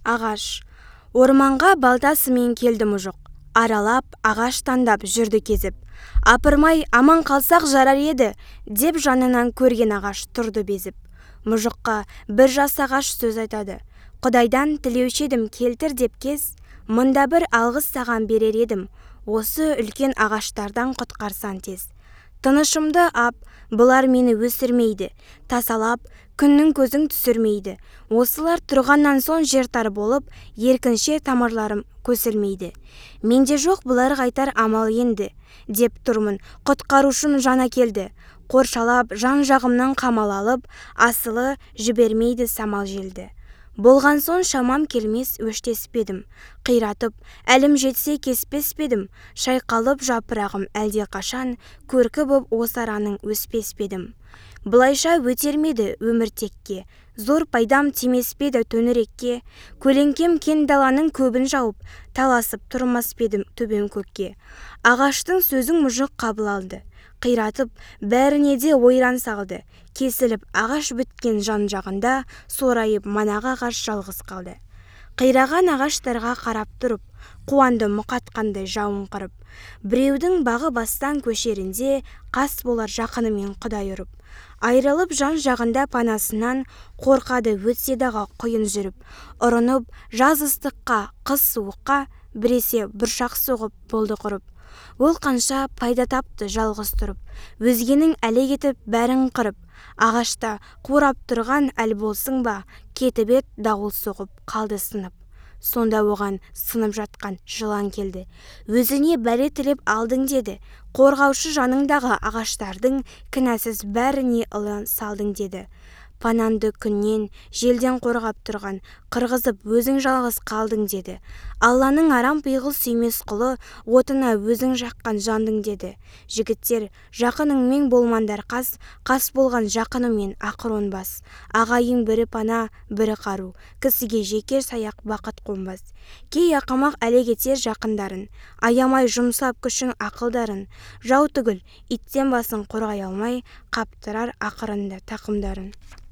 Ағаш. Орманға балтасымен келді мұжық. Аралап, ағаш таңдап жүрді кезіп. Апырмай, аман қалсақ жарар еді, деп жанынан көрген ағаш тұрды безіп. Мұжыққа бір жас ағаш сөз айтады. Құдайдан тілеуші едім, келтір деп кез. Мұнда бір алғыс саған берер едім. Осы үлкен ағаштардан құтқарсан тез. Тынышымды ап, бұлар мені өсірмейді. Тасалап, күннің көзің түсірмейді. Осылар тұрғаннан соң жер тар болып, еркінше тамырларым көсілмейді. Менде жоқ бұлар қайтар амал енді, деп тұрмын, құтқарушым жана келді. Қоршалап, жан жағымнан қамал алып, асылы жібермейді самал желді. Болған соң шамам келмес өштеспедім. Қиратып, әлім жетсе кеспеспедім. Шайқалып жапырағым әлде қашан, көркі боп осы араның өспеспедім. Бұлайша өтермеді өмір текке, зор пайдам тимеспеді төңірекке. Көлеңкем кен даланың көбін жауып, таласып тұрмаспедім төбем көкке. Ағаштың сөзің мұжық қабыл алды. Қиратып, бәріне де ойран салды. Кесіліп, ағаш біткен жан жағында, сорайып, манағы ағаш жалғыз қалды. Қираған ағаштарға қарап тұрып, қуанды мұқатқандай жауын қырып. Біреудің бағы бастан көшерінде, қас болар жақынымен құдай ұрып. Айрылып жан жағында панасынан, қорқады өтсе дағы құйын жүріп. Ұрынып, жаз ыстыққа, қыс суыққа, біресе бұршақ соғып болды құрып. Ол қанша пайда тапты жалғыз тұрып, өзгенің әле кетіп бәрін қырып. Ағашта қурап тұрған әл болсың ба, кетіп ет дауыл соғып қалды сынып. Сонда оған сынып жатқан жылан келді. Өзіне бәле тілеп алдың деді. Қорғаушы жаныңдағы ағаштардың кінәсіз бәріне ылаң салдың деді. Пананды күннен, желден қорғап тұрған, қырғызып өзің жалғыз қалдың деді. Алланың арам пиғыл сүймес құлы, отына өзің жаққан жандың деді. Жігіттер, жақыныңмен болмандар қас, қас болған жақынымен ақыр оңбас. Ағайын бірі пана, бірі қару, кісіге жекер саяқ бақыт қонбас. Кей ақымақ әле кетер жақындарын, аямай жұмсап күшін ақылдарын. Жау түгіл, иттен басын қорғай алмай, қаптырар ақырында тақымдарын.